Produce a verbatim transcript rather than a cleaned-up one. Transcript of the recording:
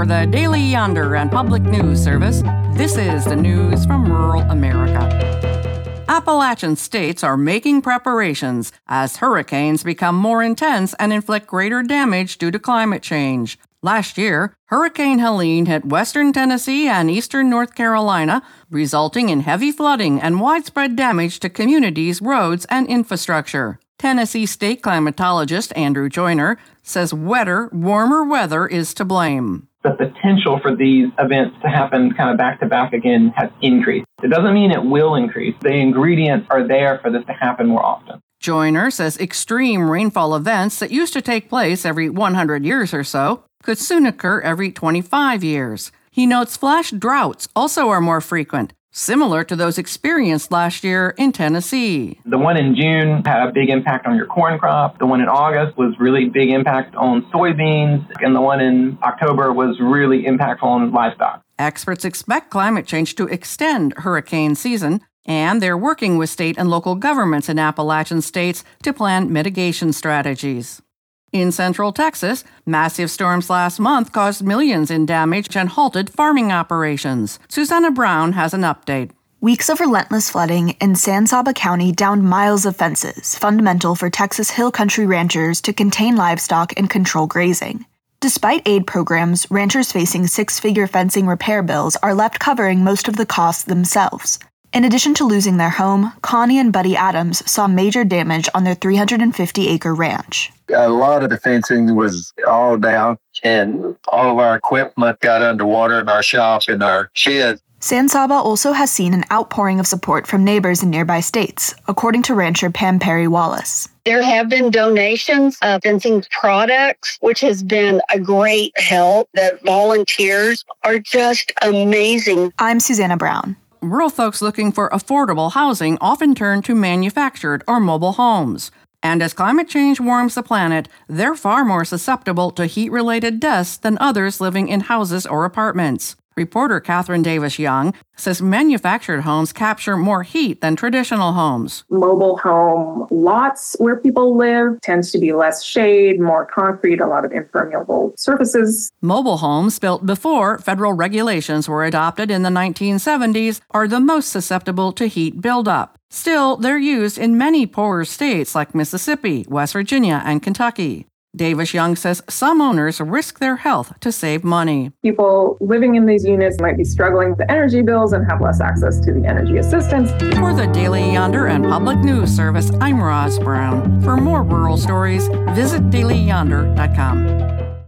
the Daily Yonder and Public News Service, this is the news from rural America. Appalachian states are making preparations as hurricanes become more intense and inflict greater damage due to climate change. Last year, Hurricane Helene hit western Tennessee and eastern North Carolina, resulting in heavy flooding and widespread damage to communities, roads, and infrastructure. Tennessee state climatologist Andrew Joyner says wetter, warmer weather is to blame. The potential for these events to happen kind of back to back again has increased. It doesn't mean it will increase. The ingredients are there for this to happen more often. Joyner says extreme rainfall events that used to take place every one hundred years or so could soon occur every twenty-five years. He notes flash droughts also are more frequent, similar to those experienced last year in Tennessee. The one in June had a big impact on your corn crop. The one in August was really big impact on soybeans. And the one in October was really impactful on livestock. Experts expect climate change to extend hurricane season, and they're working with state and local governments in Appalachian states to plan mitigation strategies. In central Texas, massive storms last month caused millions in damage and halted farming operations. Susanna Brown has an update. Weeks of relentless flooding in San Saba County downed miles of fences, fundamental for Texas hill country ranchers to contain livestock and control grazing. Despite aid programs, ranchers facing six-figure fencing repair bills are left covering most of the costs themselves. In addition to losing their home, Connie and Buddy Adams saw major damage on their three hundred fifty acre ranch. A lot of the fencing was all down, and all of our equipment got underwater in our shop and our shed. San Saba also has seen an outpouring of support from neighbors in nearby states, according to rancher Pam Perry Wallace. There have been donations of fencing products, which has been a great help. The volunteers are just amazing. I'm Susanna Brown. Rural folks looking for affordable housing often turn to manufactured or mobile homes. And as climate change warms the planet, they're far more susceptible to heat-related deaths than others living in houses or apartments. Reporter Catherine Davis Young says manufactured homes capture more heat than traditional homes. Mobile home lots where people live tends to be less shade, more concrete, a lot of impermeable surfaces. Mobile homes built before federal regulations were adopted in the nineteen seventies are the most susceptible to heat buildup. Still, they're used in many poorer states like Mississippi, West Virginia, and Kentucky. Davis Young says some owners risk their health to save money. People living in these units might be struggling with the energy bills and have less access to the energy assistance. For the Daily Yonder and Public News Service, I'm Roz Brown. For more rural stories, visit daily yonder dot com.